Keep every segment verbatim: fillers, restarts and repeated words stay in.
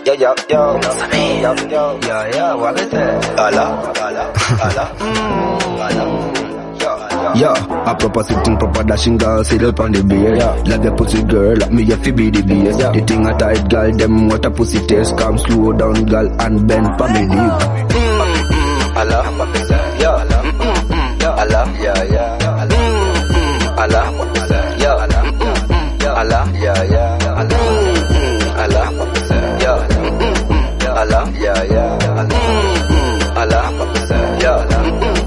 Yo, yo, yo, yo, yo, yo, yo, what is it? Ala, ala, ala, mm, ala. Yeah, a proper sitting, proper dashing girl, sit up on the beer. Yeah. Like the pussy girl, like me if you be the bass. Yeah. The thing a tight girl, them what a pussy taste. Come slow down girl and bend for me deep. Mm, mm, Allah, yeah, mm, mm, yeah, Allah, yeah, yeah, Allah, mm, mm, Allah, yeah, Allah, mm, mm, yeah, Allah, yeah, yeah, Allah, mm, mm, Allah, yeah, mm, mm, yeah, Allah, yeah, yeah, Allah, mm, mm, Allah, yeah, Allah, mm, mm.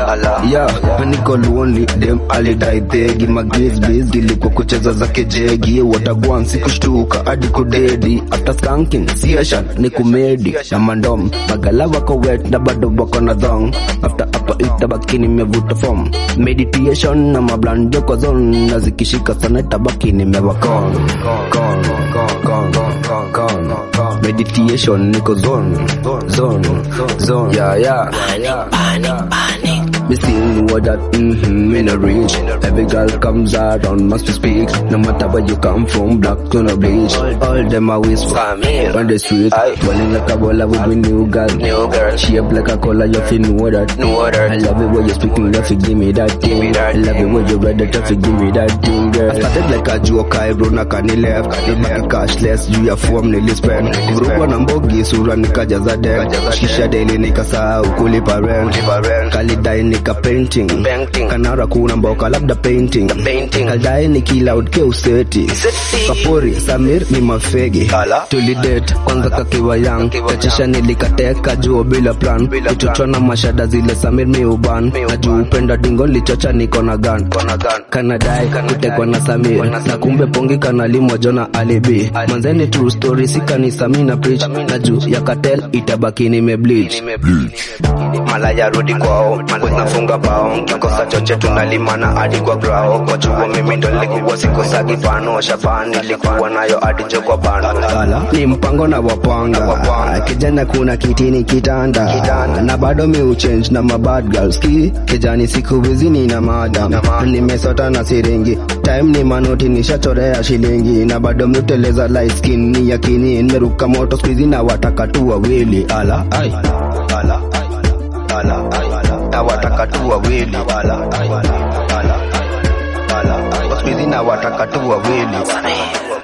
Yeah, when niko lonely, them ali die there. Give my grace base, dili kwa kucheza za kejegi. Watagwan sikushtuka, hadi kudedi. After skanking, siashan, niku medi. Na mandom, magala wako wet, na bado wako na thong. After apa ita baki nimevuta form. Meditation na mablando kwa zone. Na zikishika sana itabaki nimewakon. Kon, kon, kon, kon, kon, kon. Meditation niko zone, zone, zone. Yeah, yeah, yeah. Panic, panic. Me seeing what that mm-hmm in a range. Every girl comes around must speak. No matter where you come from, black to no bleach. All, all them are whisper on the street. Balling like a baller with me new girl. New girl. Shape like a collar, you feel know that. Know that. I love it when you speaking, you feel give me that thing. I love it when you read the traffic, give me that thing, girl. I started like a joke, I run a canny left. The back cashless, you have form nearly spend. Grupo na mbogi, sura nikajaza dem. Shisha daily nikasa ukuli parent. Kalidai nika painting. Kanara kuna mboka labda painting. Kalidai niki loud ke useti. Kapori, Samir ni mafegi. Tulidate, kwanza kakiwa young. Kachisha nilikateka juo bila plan. Kuchochona mashada zile Samir mi uban. Najuu upenda dingo lichocha niko na gun. Kanadai, kutekwa na Samir. Na kumbe pongi kanalimo jona alibi. Manzeni true story, sika ni Samina preach. Najuu ya katel itabaki nime bleach. Malaya rudi kwao, kunafunga bao. Kikosa choche tunalimana hadi kwa grao. Kwa chuo mimi ndo nilikuwa sikosagi pano. Shafani nilikuwa nayo hadi jo kwa bando. Ni mpango na wapanga. Kijana kuna kitini kitanda. Na bado mi uchange na mabad girls ki. Kijani siku wizi ni na madam. Nimesota na siringi. Time ni manoti nishachorea shilingi. Na bado mnuteleza light skin ni yakini. Nimeruka moto squeezy na wataka tu wawili. Ala, ay. Ala, ala, na wataka tu wawili. Ala, ala, ala, ala, squeezy na wataka tu wawili.